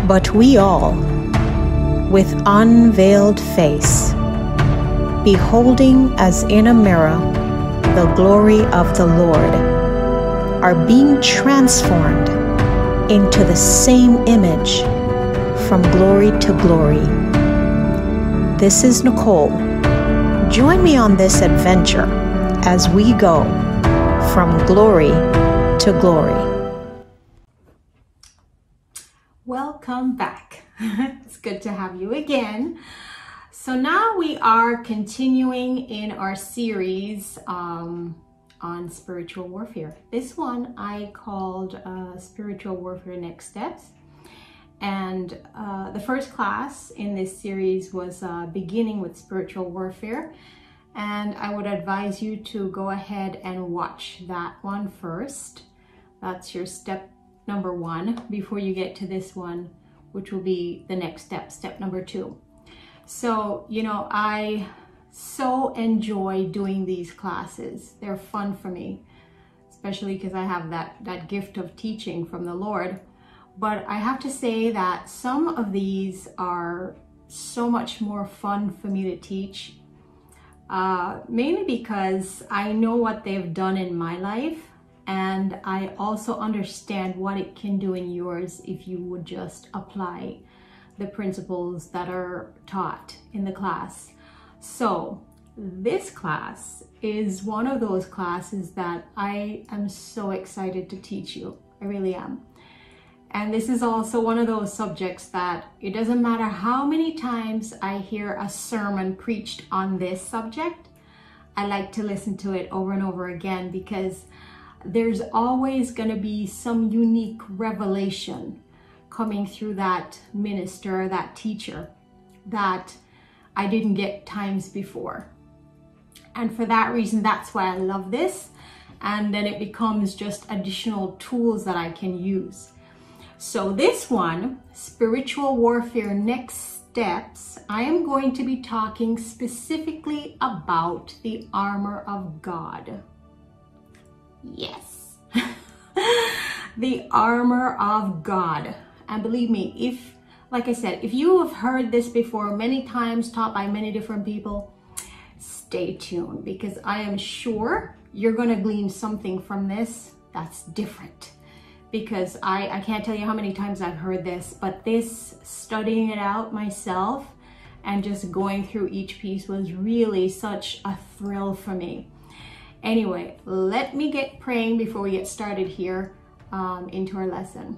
But we all, with unveiled face, beholding as in a mirror the glory of the Lord, are being transformed into the same image from glory to glory. This is Nicole. Join me on this adventure as we go from glory to glory. Welcome back. It's good to have you again. So now we are continuing in our series on spiritual warfare. This one I called Spiritual Warfare Next Steps. And the first class in this series was beginning with spiritual warfare. And I would advise you to go ahead and watch that one first. That's your step number 1 before you get to this one, which will be the next step, step number 2. So, you know, I so enjoy doing these classes. They're fun for me, especially because I have that gift of teaching from the Lord. But I have to say that some of these are so much more fun for me to teach, mainly because I know what they've done in my life. And I also understand what it can do in yours if you would just apply the principles that are taught in the class. So this class is one of those classes that I am so excited to teach you. I really am. And this is also one of those subjects that it doesn't matter how many times I hear a sermon preached on this subject, I like to listen to it over and over again, because there's always going to be some unique revelation coming through that minister, that teacher, that I didn't get times before. And for that reason, that's why I love this. And then it becomes just additional tools that I can use. So this one, Spiritual Warfare Next Steps, I am going to be talking specifically about the armor of God. Yes, the armor of God. And believe me, if, like I said, if you have heard this before many times, taught by many different people, stay tuned, because I am sure you're going to glean something from this that's different. Because I can't tell you how many times I've heard this, but this, studying it out myself and just going through each piece was really such a thrill for me. Anyway, let me get praying before we get started here into our lesson.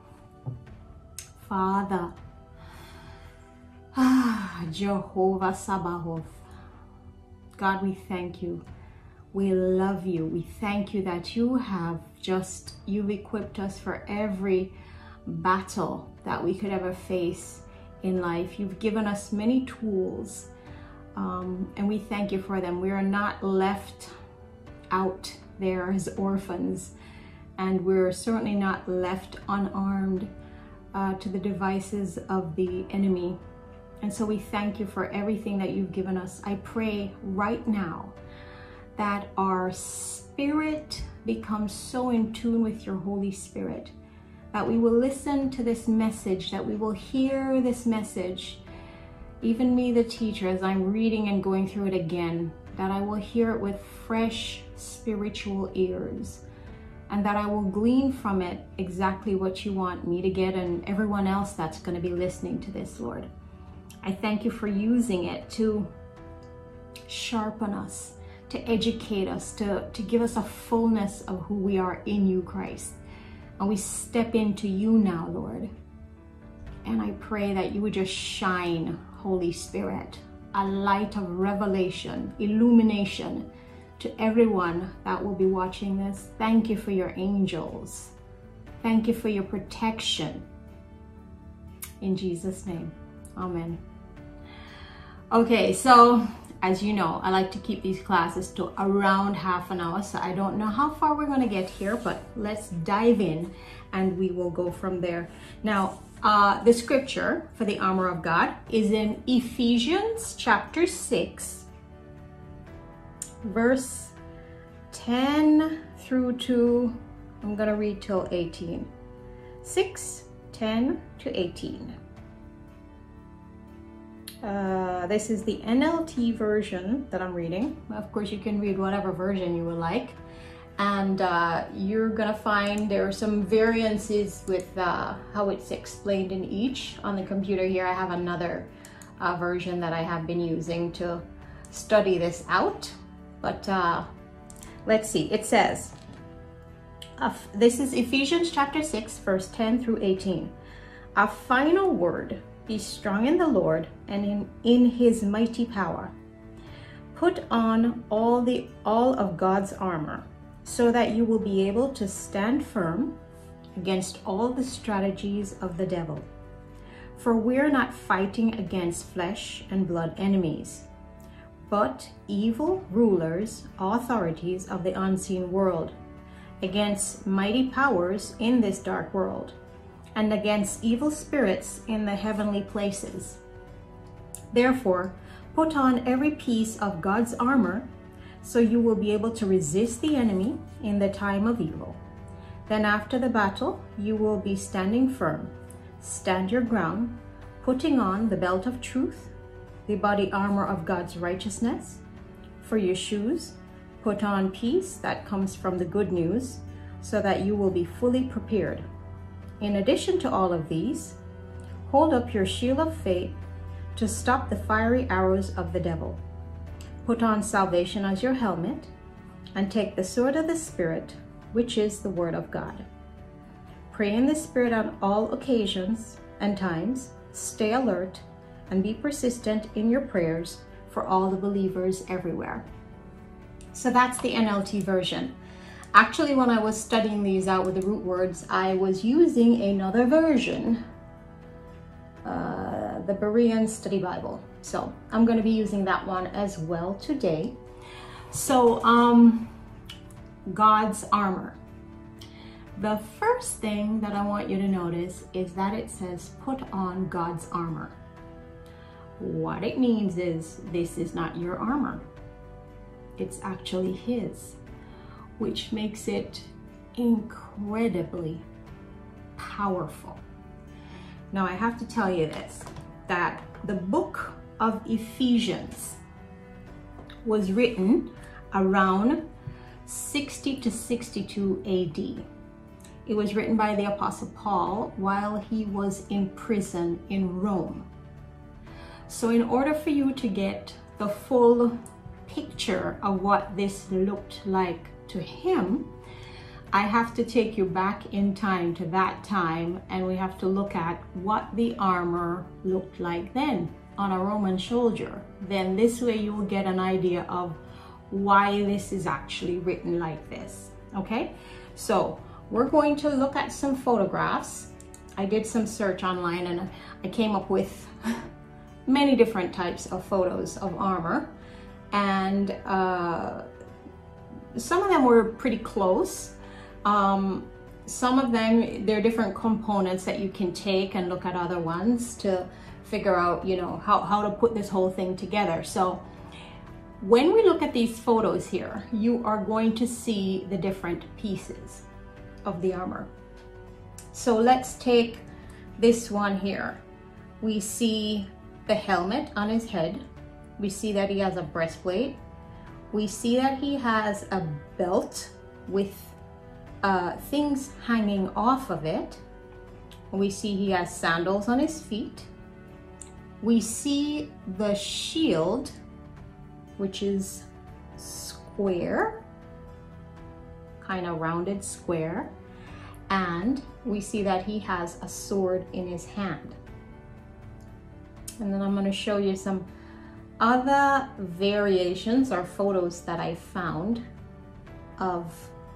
Father, Jehovah Sabaoth, God, we thank you. We love you. We thank you that you've equipped us for every battle that we could ever face in life. You've given us many tools, and we thank you for them. We are not left out there as orphans, and we're certainly not left unarmed to the devices of the enemy. And so we thank you for everything that you've given us. I pray right now that our spirit becomes so in tune with your Holy Spirit, that we will listen to this message, that we will hear this message, even me, the teacher, as I'm reading and going through it again, that I will hear it with fresh spiritual ears, and that I will glean from it exactly what you want me to get, and everyone else that's going to be listening to this, Lord. I thank you for using it to sharpen us, to educate us, to give us a fullness of who we are in you, Christ. And we step into you now, Lord. And I pray that you would just shine, Holy Spirit, a light of revelation, illumination to everyone that will be watching this. Thank you for your angels. Thank you for your protection. In Jesus' name, amen. Okay, so as you know, I like to keep these classes to around half an hour, so I don't know how far we're going to get here, but let's dive in and we will go from there. Now, the scripture for the armor of God is in Ephesians chapter 6, verse 10 through to, I'm going to read till 18. 6 10 to 18. This is the NLT version that I'm reading. Of course, you can read whatever version you would like. And you're gonna find there are some variances with how it's explained in each. On the computer here, I have another version that I have been using to study this out. But let's see, it says, this is Ephesians chapter 6, verse 10 through 18. A final word, be strong in the Lord and in his mighty power. Put on all of God's armor, so that you will be able to stand firm against all the strategies of the devil. For we're not fighting against flesh and blood enemies, but evil rulers, authorities of the unseen world, against mighty powers in this dark world, and against evil spirits in the heavenly places. Therefore, put on every piece of God's armor, so you will be able to resist the enemy in the time of evil. Then after the battle, you will be standing firm. Stand your ground, putting on the belt of truth, the body armor of God's righteousness. For your shoes, put on peace that comes from the good news, so that you will be fully prepared. In addition to all of these, hold up your shield of faith to stop the fiery arrows of the devil. Put on salvation as your helmet, and take the sword of the Spirit, which is the Word of God. Pray in the Spirit on all occasions and times. Stay alert and be persistent in your prayers for all the believers everywhere. So that's the NLT version. Actually, when I was studying these out with the root words, I was using another version, the Berean Study Bible. So I'm going to be using that one as well today. So God's armor. The first thing that I want you to notice is that it says put on God's armor. What it means is this is not your armor. It's actually his, which makes it incredibly powerful. Now I have to tell you this, that the book of Ephesians was written around 60 to 62 AD. It was written by the Apostle Paul while he was in prison in Rome. So in order for you to get the full picture of what this looked like to him, I have to take you back in time to that time, and we have to look at what the armor looked like then on a Roman soldier. Then this way you will get an idea of why this is actually written like this. Okay, so we're going to look at some photographs. I did some search online and I came up with many different types of photos of armor, and some of them were pretty close. Some of them, there are different components that you can take and look at other ones to figure out, you know, how to put this whole thing together. So when we look at these photos here, you are going to see the different pieces of the armor. So let's take this one here. We see the helmet on his head. We see that he has a breastplate. We see that he has a belt with things hanging off of it. We see he has sandals on his feet. We see the shield, which is square, kind of rounded square. And we see that he has a sword in his hand. And then I'm going to show you some other variations or photos that I found of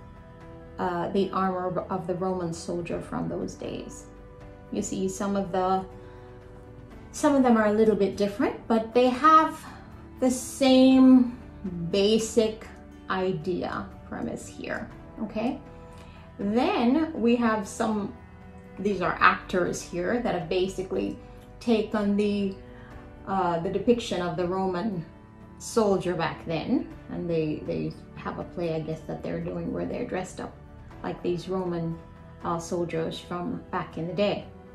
the armor of the Roman soldier from those days. You see some of them are a little bit different, but they have the same basic idea premise here. Okay, then we have these are actors here that have basically taken the depiction of the Roman soldier back then, and they have a play, I guess, that they're doing where they're dressed up like these Roman soldiers from back in the day.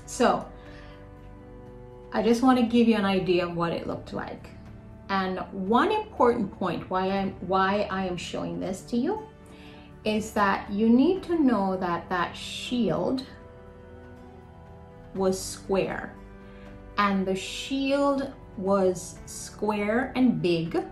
So I just want to give you an idea of what it looked like. And one important point why I am showing this to you is that you need to know that that shield was square, and the shield was square and big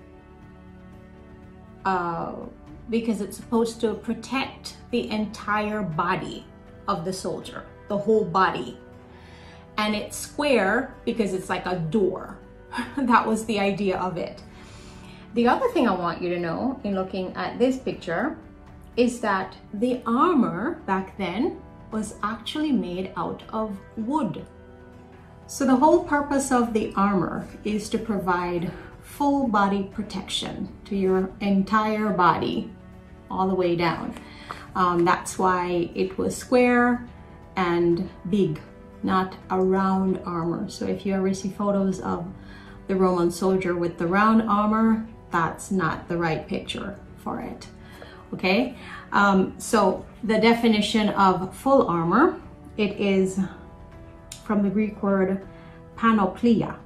because it's supposed to protect the entire body of the soldier, the whole body. And it's square because it's like a door. That was the idea of it. The other thing I want you to know in looking at this picture is that the armor back then was actually made out of wood. So the whole purpose of the armor is to provide full body protection to your entire body all the way down. That's why it was square and big, not a round armor. So if you ever see photos of the Roman soldier with the round armor, that's not the right picture for it. Okay, so the definition of full armor, it is from the Greek word panoplia,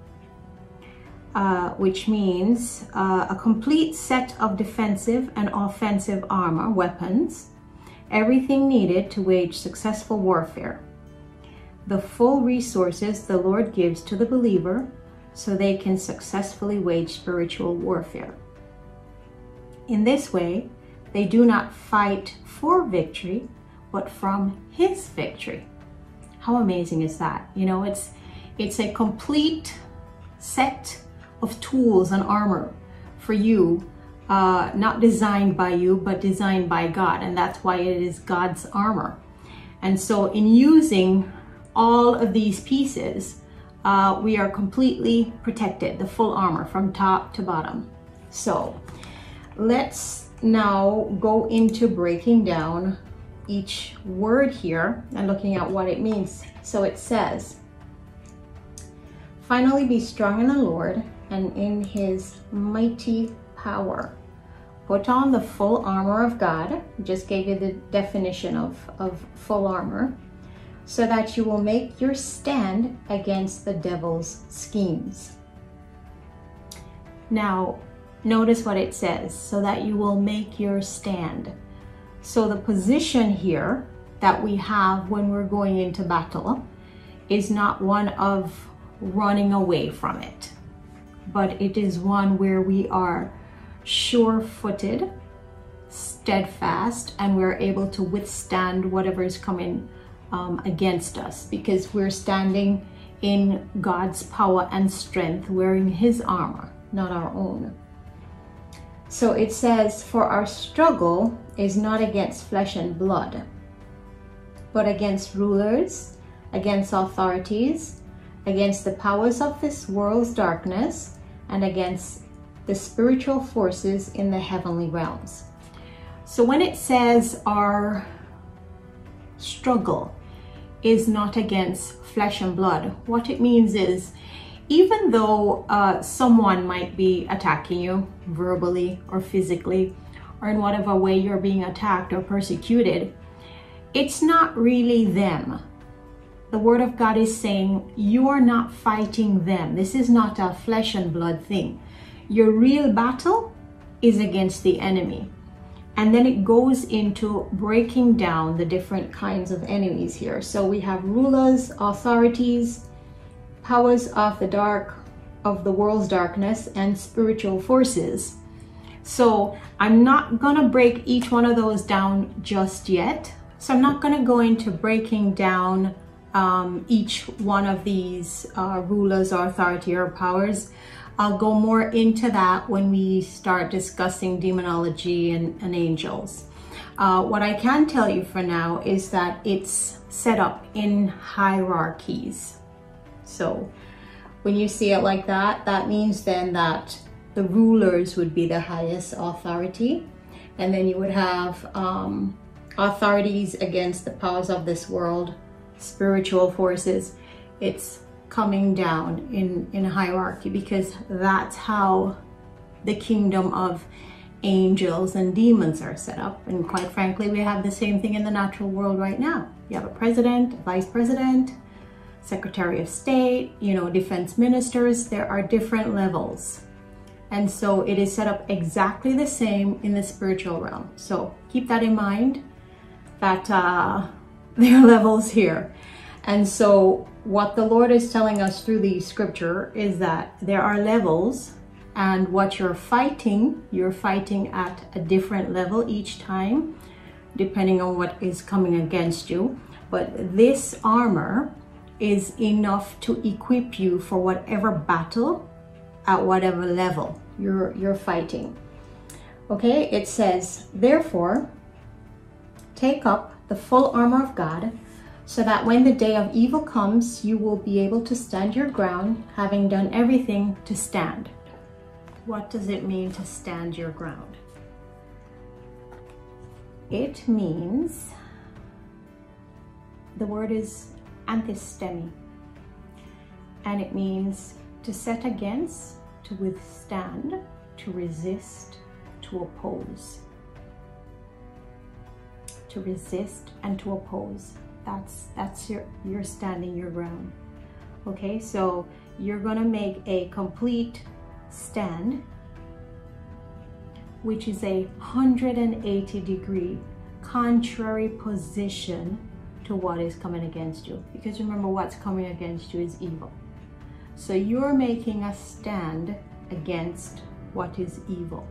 which means a complete set of defensive and offensive armor, weapons, everything needed to wage successful warfare. The full resources the Lord gives to the believer so they can successfully wage spiritual warfare. In this way, they do not fight for victory, but from His victory. How amazing is that? You know, it's a complete set of tools and armor for you, not designed by you, but designed by God. And that's why it is God's armor. And so in using all of these pieces, we are completely protected, the full armor from top to bottom. So let's now go into breaking down each word here and looking at what it means. So it says, finally be strong in the Lord and in His mighty power. Put on the full armor of God. I just gave you the definition of full armor, so that you will make your stand against the devil's schemes. Now, notice what it says, so that you will make your stand. So the position here that we have when we're going into battle is not one of running away from it, but it is one where we are sure-footed, steadfast, and we're able to withstand whatever is coming against us, because we're standing in God's power and strength, wearing His armor, not our own. So it says, for our struggle is not against flesh and blood, but against rulers, against authorities, against the powers of this world's darkness, and against the spiritual forces in the heavenly realms. So when it says our struggle is not against flesh and blood, what it means is, even though someone might be attacking you verbally or physically, or in whatever way you're being attacked or persecuted, it's not really them. The Word of God is saying you are not fighting them. This is not a flesh and blood thing. Your real battle is against the enemy. And then it goes into breaking down the different kinds of enemies here. So we have rulers, authorities, powers of the world's darkness, and spiritual forces. So I'm not gonna break each one of those down just yet. So I'm not gonna go into breaking down each one of these rulers or authority or powers. I'll go more into that when we start discussing demonology and angels. What I can tell you for now is that it's set up in hierarchies. So when you see it like that, that means then that the rulers would be the highest authority. And then you would have authorities against the powers of this world, spiritual forces. It's coming down in hierarchy, because that's how the kingdom of angels and demons are set up. And quite frankly, we have the same thing in the natural world right now. You have a president, a vice president, Secretary of State, defense ministers. There are different levels. And so it is set up exactly the same in the spiritual realm. So keep that in mind, that there are levels here. And so what the Lord is telling us through the scripture is that there are levels, and what you're fighting at a different level each time, depending on what is coming against you. But this armor is enough to equip you for whatever battle at whatever level you're fighting. Okay, it says, therefore, take up the full armor of God, so that when the day of evil comes, you will be able to stand your ground, having done everything to stand. What does it mean to stand your ground? It means, the word is anthistemi, and it means to set against, to withstand, to resist, to oppose. To resist and to oppose. That's you're standing your ground. Okay, so you're gonna make a complete stand, which is a 180-degree contrary position to what is coming against you. Because remember, what's coming against you is evil. So you're making a stand against what is evil.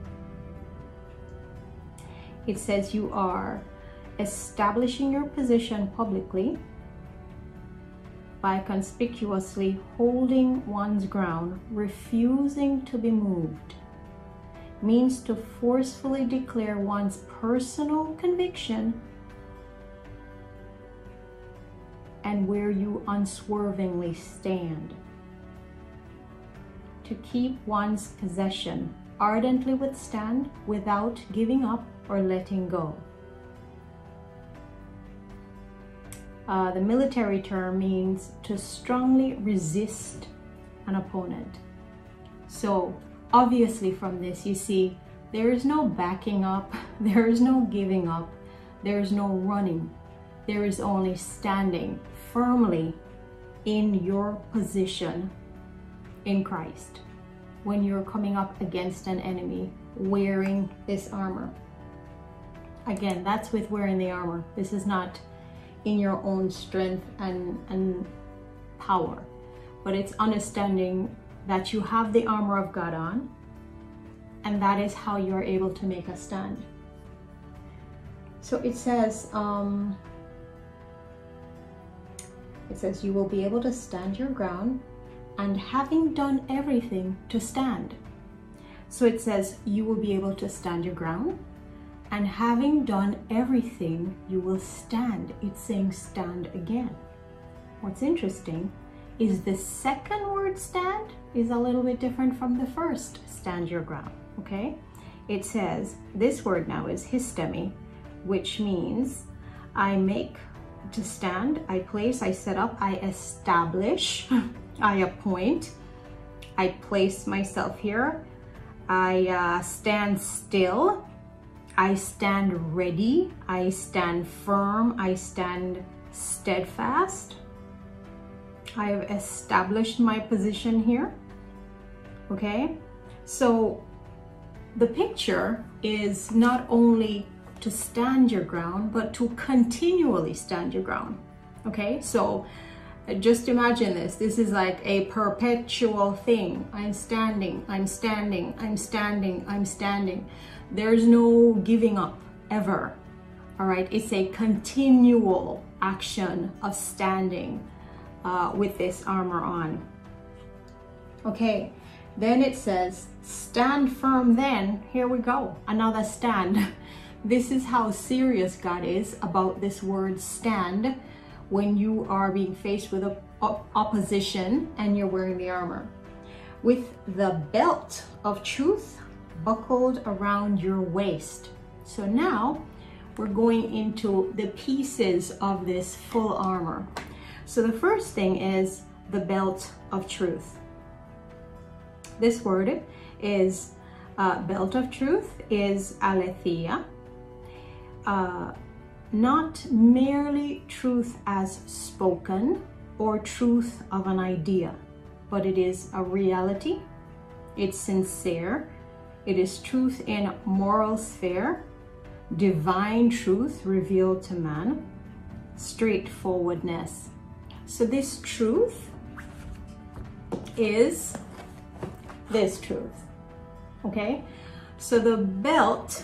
It says you are establishing your position publicly by conspicuously holding one's ground, refusing to be moved. Means to forcefully declare one's personal conviction and where you unswervingly stand. To keep one's possession, ardently withstand without giving up or letting go. The military term means to strongly resist an opponent. So obviously from this, you see, there is no backing up, there is no giving up, there is no running. There is only standing firmly in your position in Christ when you're coming up against an enemy wearing this armor. Again, that's with wearing the armor. This is not in your own strength and power, but it's understanding that you have the armor of God on, and that is how you're able to make a stand. So it says you will be able to stand your ground, and having done everything to stand. So it says you will be able to stand your ground, and having done everything, you will stand. It's saying stand again. What's interesting is the second word stand is a little bit different from the first stand your ground, okay? It says, this word now is histemi, which means I make to stand, I place, I set up, I establish, I appoint, I place myself here, I stand still, I stand ready, I stand firm, I stand steadfast. I have established my position here. Okay, so the picture is not only to stand your ground, but to continually stand your ground. Okay, so just imagine this. This is like a perpetual thing. I'm standing, I'm standing, I'm standing, I'm standing. There's no giving up ever. All right, it's a continual action of standing with this armor on. Okay, then it says stand firm. Then here we go, another stand. This is how serious God is about this word stand when you are being faced with opposition and you're wearing the armor. With the belt of truth buckled around your waist. So now we're going into the pieces of this full armor. So the first thing is the belt of truth. This word is belt of truth is aletheia. Not merely truth as spoken, or truth of an idea, but it is a reality. It's sincere. It is truth in moral sphere, divine truth revealed to man, straightforwardness. So this truth is this truth, okay? So the belt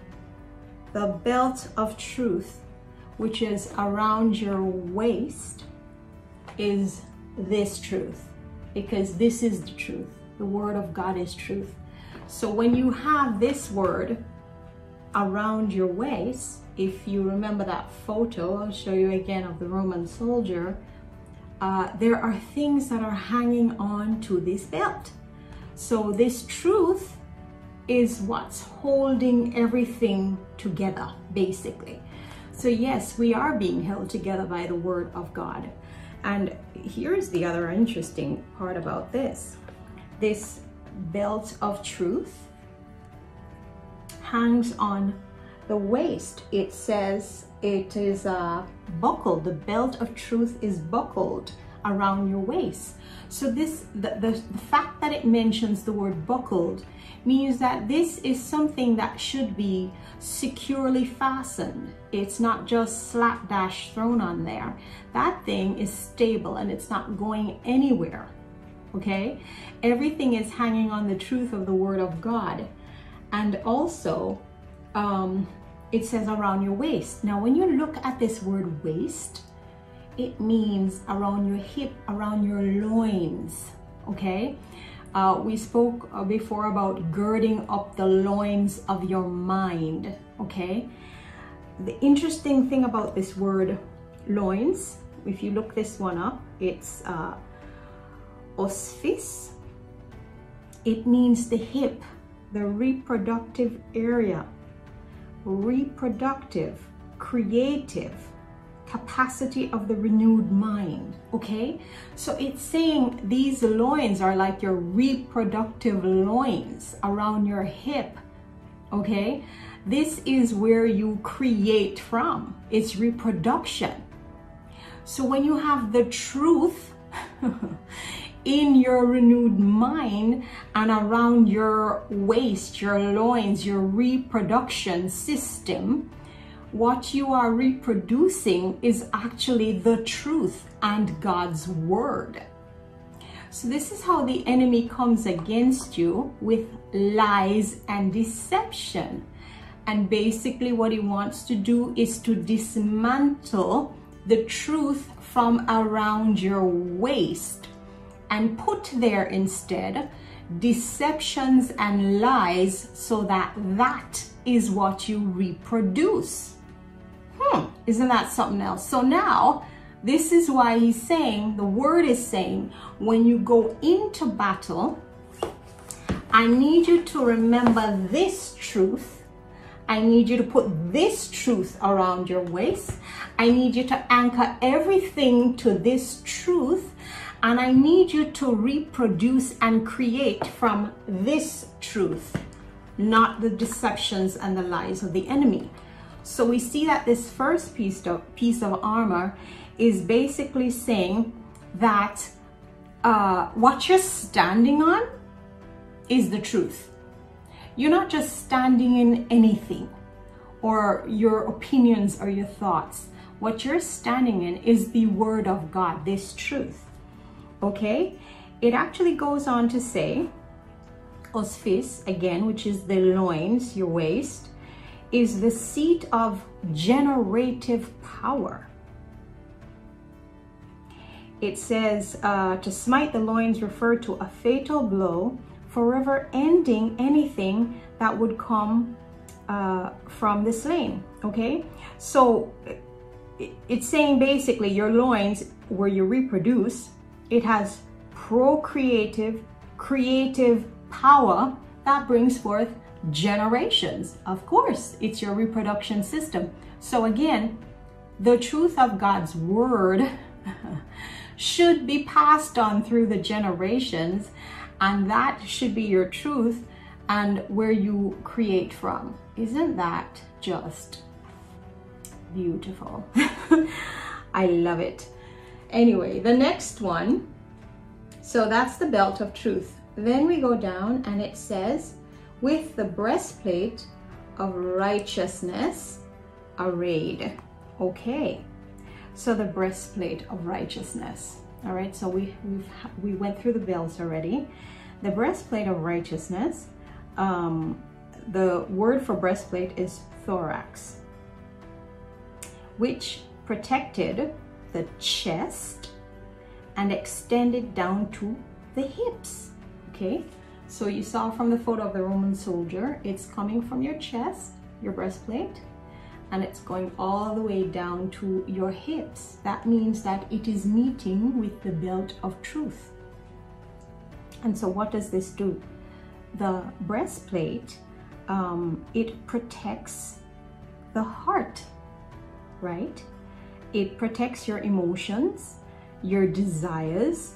of truth, which is around your waist, is this truth, because this is the truth. The word of God is truth. So when you have this word around your waist, if you remember that photo, I'll show you again, of the Roman soldier, there are things that are hanging on to this belt. So this truth is what's holding everything together, basically. So yes, we are being held together by the word of God. And here's the other interesting part about this. This belt of truth hangs on the waist. It says it is buckled. The belt of truth is buckled around your waist. So the fact that it mentions the word buckled means that this is something that should be securely fastened. It's not just slapdash thrown on there. That thing is stable and it's not going anywhere. Okay, everything is hanging on the truth of the word of God. And also it says around your waist. Now when you look at this word waist, it means around your hip, around your loins. Okay, we spoke before about girding up the loins of your mind. Okay, the interesting thing about this word loins, if you look this one up, it's ospis. It means the hip, the reproductive area, reproductive, creative capacity of the renewed mind. Okay, so it's saying these loins are like your reproductive loins around your hip. Okay, this is where you create from. It's reproduction. So when you have the truth in your renewed mind and around your waist, your loins, your reproduction system, what you are reproducing is actually the truth and God's word. So this is how the enemy comes against you, with lies and deception. And basically what he wants to do is to dismantle the truth from around your waist and put there instead deceptions and lies, so that that is what you reproduce. Isn't that something else? So now this is why he's saying, the word is saying, when you go into battle, I need you to remember this truth. I need you to put this truth around your waist. I need you to anchor everything to this truth. And I need you to reproduce and create from this truth, not the deceptions and the lies of the enemy. So we see that this first piece of armor is basically saying that what you're standing on is the truth. You're not just standing in anything or your opinions or your thoughts. What you're standing in is the word of God, this truth. Okay, it actually goes on to say, ospis, again, which is the loins, your waist, is the seat of generative power. It says to smite the loins refer to a fatal blow, forever ending anything that would come from the slain. Okay, so it's saying basically your loins, where you reproduce, it has procreative, creative power that brings forth generations. Of course, it's your reproduction system. So again, the truth of God's word should be passed on through the generations, and that should be your truth and where you create from. Isn't that just beautiful? I love it. Anyway, the next one, so that's the belt of truth. Then we go down and it says, with the breastplate of righteousness arrayed. Okay, so the breastplate of righteousness. All right, so we went through the belts already. The breastplate of righteousness, the word for breastplate is thorax, which protected the chest and extended down to the hips. Okay, so you saw from the photo of the Roman soldier, it's coming from your chest, your breastplate, and it's going all the way down to your hips. That means that it is meeting with the belt of truth. And so what does this do? The breastplate, it protects the heart, right? It protects your emotions, your desires,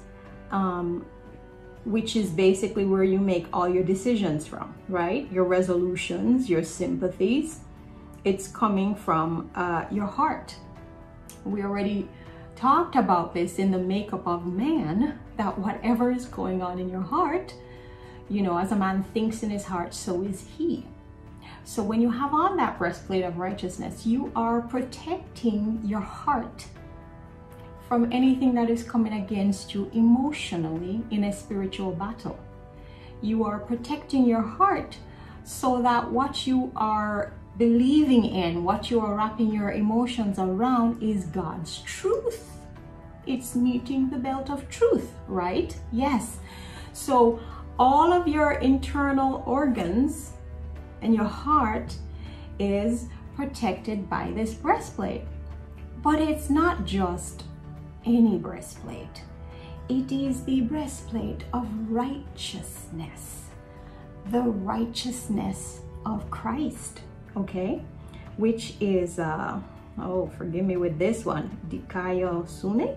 which is basically where you make all your decisions from, right? Your resolutions, your sympathies. It's coming from your heart. We already talked about this in the makeup of man, that whatever is going on in your heart, you know, as a man thinks in his heart, so is he. So when you have on that breastplate of righteousness, you are protecting your heart from anything that is coming against you emotionally in a spiritual battle. You are protecting your heart so that what you are believing in, what you are wrapping your emotions around, is God's truth. It's meeting the belt of truth, right? Yes. So all of your internal organs and your heart is protected by this breastplate. But it's not just any breastplate. It is the breastplate of righteousness, the righteousness of Christ, okay? Which is, oh, forgive me with this one, Dikayo Sune.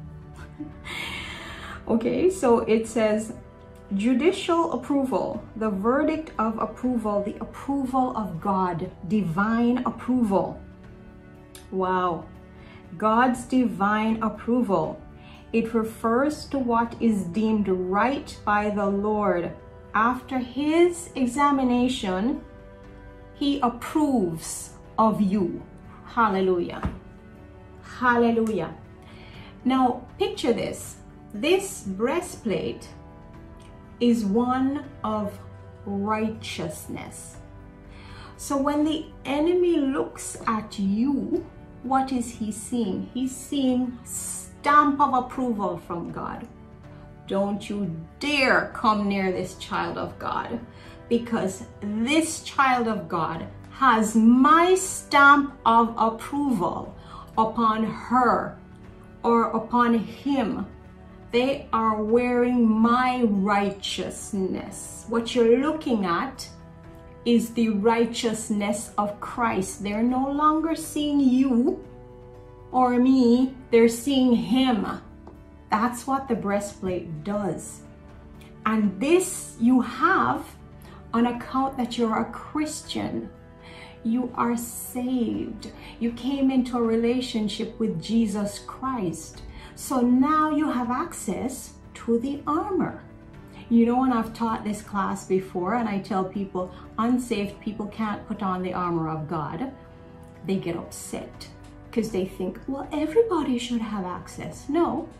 Okay, so it says, judicial approval, the verdict of approval, the approval of God, divine approval. Wow, God's divine approval. It refers to what is deemed right by the Lord. After his examination, he approves of you. Hallelujah. Hallelujah. Now, picture this. This breastplate is one of righteousness. So when the enemy looks at you, what is he seeing? He's seeing stamp of approval from God. Don't you dare come near this child of God, because this child of God has my stamp of approval upon her or upon him. They are wearing my righteousness. What you're looking at is the righteousness of Christ. They're no longer seeing you or me, they're seeing him. That's what the breastplate does. And this you have on account that you're a Christian. You are saved. You came into a relationship with Jesus Christ. So now you have access to the armor. You know, and I've taught this class before, and I tell people, unsaved people can't put on the armor of God. They get upset because they think, well, everybody should have access. No,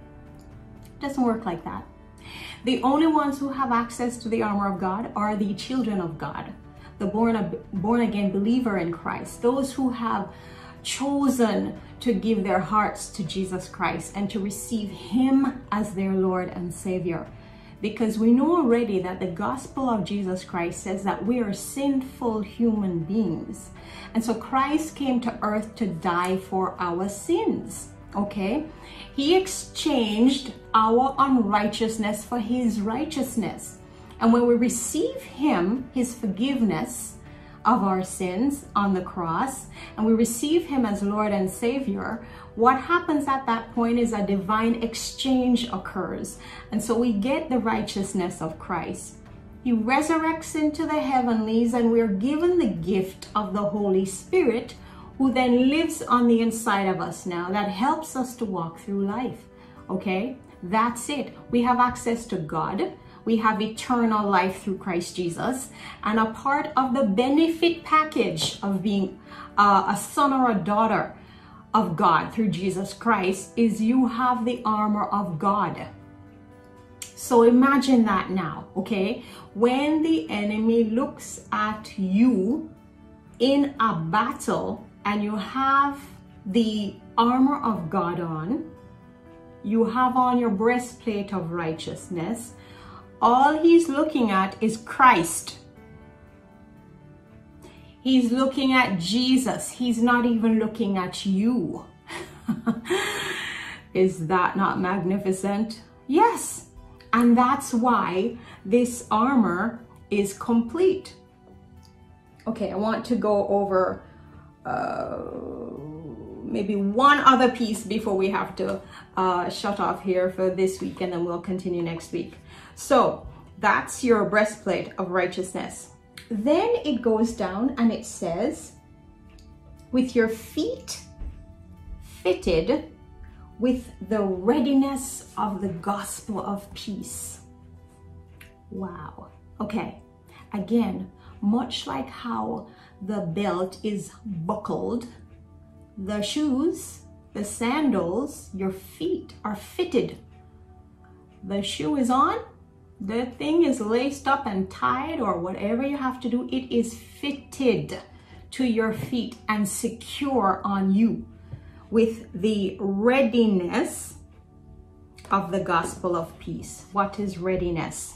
it doesn't work like that. The only ones who have access to the armor of God are the children of God, the born again believer in Christ, those who have chosen to give their hearts to Jesus Christ and to receive him as their Lord and Savior. Because we know already that the gospel of Jesus Christ says that we are sinful human beings. And so Christ came to earth to die for our sins, okay? He exchanged our unrighteousness for his righteousness. And when we receive him, his forgiveness of our sins on the cross, and we receive him as Lord and Savior, what happens at that point is a divine exchange occurs. And so we get the righteousness of Christ. He resurrects into the heavenlies, and we're given the gift of the Holy Spirit, who then lives on the inside of us now, that helps us to walk through life. Okay, that's it. We have access to God. We have eternal life through Christ Jesus. And a part of the benefit package of being a son or a daughter of God through Jesus Christ is you have the armor of God. So imagine that now, okay? When the enemy looks at you in a battle and you have the armor of God on, you have on your breastplate of righteousness, all he's looking at is Christ. He's looking at Jesus. He's not even looking at you. Is that not magnificent? Yes. And that's why this armor is complete. Okay, I want to go over maybe one other piece before we have to shut off here for this week, and then we'll continue next week. So that's your breastplate of righteousness. Then it goes down and it says, with your feet fitted with the readiness of the gospel of peace. Wow. Okay. Again, much like how the belt is buckled, the shoes, the sandals, your feet are fitted. The shoe is on, the thing is laced up and tied, or whatever you have to do, it is fitted to your feet and secure on you with the readiness of the gospel of peace. What is readiness?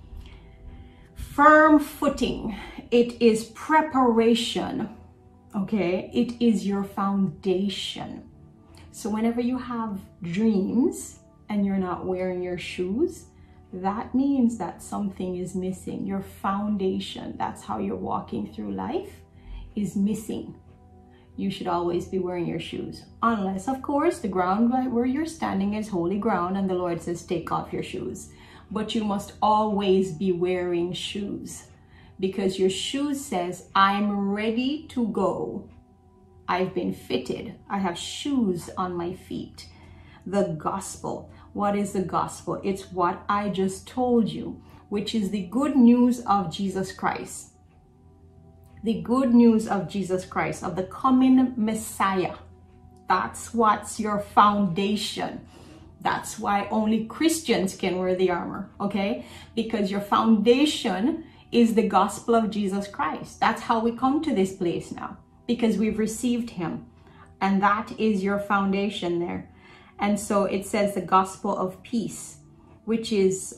Firm footing. It is preparation. Okay, it is your foundation. So whenever you have dreams and you're not wearing your shoes, that means that something is missing. Your foundation, that's how you're walking through life, is missing. You should always be wearing your shoes. Unless, of course, the ground where you're standing is holy ground and the Lord says, take off your shoes. But you must always be wearing shoes, because your shoes says, I'm ready to go. I've been fitted. I have shoes on my feet. The gospel. What is the gospel? It's what I just told you, which is the good news of Jesus Christ. The good news of Jesus Christ, of the coming Messiah. That's what's your foundation. That's why only Christians can wear the armor, okay? Because your foundation is the gospel of Jesus Christ. That's how we come to this place now, because we've received him. And that is your foundation there. And so it says the gospel of peace, which is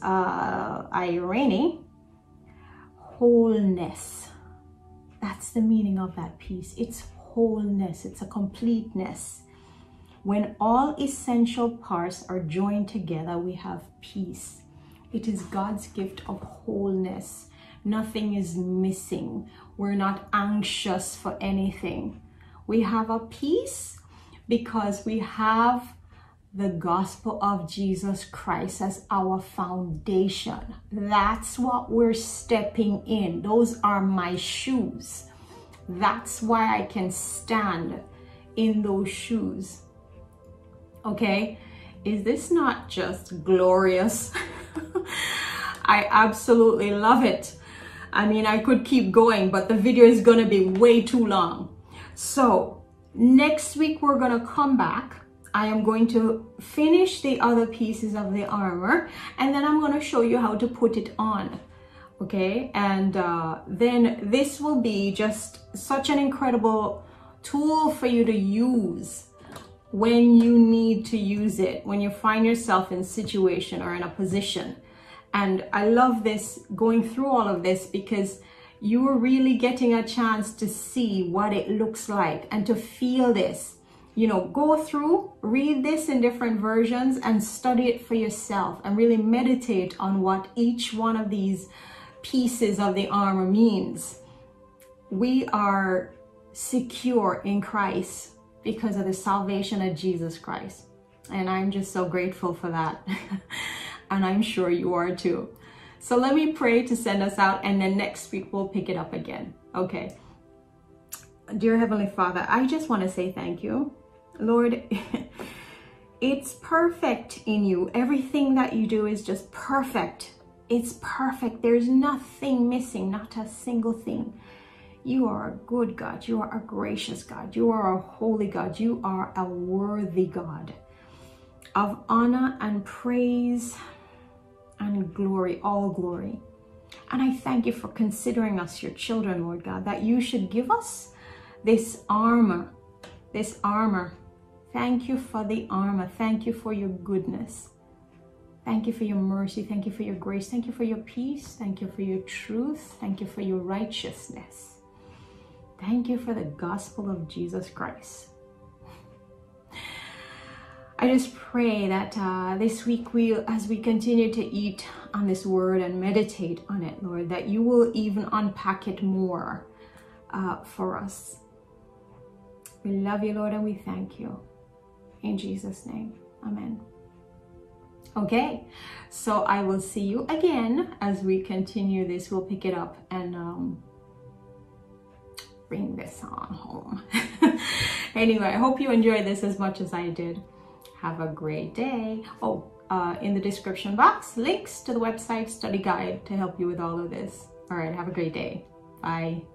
irene, wholeness. That's the meaning of that peace. It's wholeness. It's a completeness. When all essential parts are joined together, we have peace. It is God's gift of wholeness. Nothing is missing. We're not anxious for anything. We have a peace because we have the gospel of Jesus Christ as our foundation. That's what we're stepping in. Those are my shoes. That's why I can stand in those shoes. Okay, is this not just glorious? I absolutely love it. I mean, I could keep going, but the video is going to be way too long. So next week, we're going to come back. I am going to finish the other pieces of the armor, and then I'm going to show you how to put it on. Okay, and then this will be just such an incredible tool for you to use when you need to use it, when you find yourself in a situation or in a position. And I love this, going through all of this, because you are really getting a chance to see what it looks like and to feel this. You know, go through, read this in different versions and study it for yourself and really meditate on what each one of these pieces of the armor means. We are secure in Christ because of the salvation of Jesus Christ. And I'm just so grateful for that. And I'm sure you are too. So let me pray to send us out, and then next week we'll pick it up again. Okay. dear Heavenly Father, I just want to say thank you. Lord, it's perfect in you. Everything that you do is just perfect. It's perfect. There's nothing missing, not a single thing. You are a good God. You are a gracious God. You are a holy God. You are a worthy God of honor and praise and glory, all glory. And I thank you for considering us your children, Lord God, that you should give us this armor, Thank you for the armor. Thank you for your goodness. Thank you for your mercy. Thank you for your grace. Thank you for your peace. Thank you for your truth. Thank you for your righteousness. Thank you for the gospel of Jesus Christ. I just pray that this week, as we continue to eat on this word and meditate on it, Lord, that you will even unpack it more for us. We love you, Lord, and we thank you. In Jesus' name, amen. Okay, so I will see you again as we continue this. We'll pick it up and bring this on home. Anyway, I hope you enjoyed this as much as I did. Have a great day. In the description box, links to the website study guide to help you with all of this. All right, have a great day. Bye.